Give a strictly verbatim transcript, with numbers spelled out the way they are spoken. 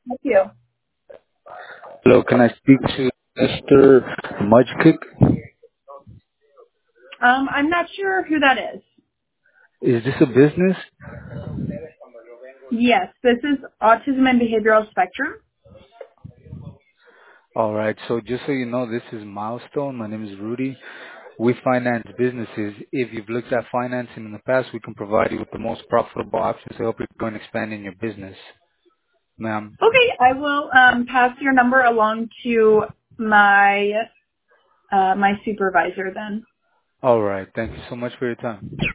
help you? Hello, can I speak to Mister Mudkick? Um, I'm not sure who that is. Is this a business? Yes, this is Autism and Behavioral Spectrum. All right, so just so you know, this is Milestone. My name is Rudy. We finance businesses. If you've looked at financing in the past, we can provide you with the most profitable options to help you grow and expand in your business, ma'am. Okay, I will um, pass your number along to my uh, my supervisor then. All right, thank you so much for your time.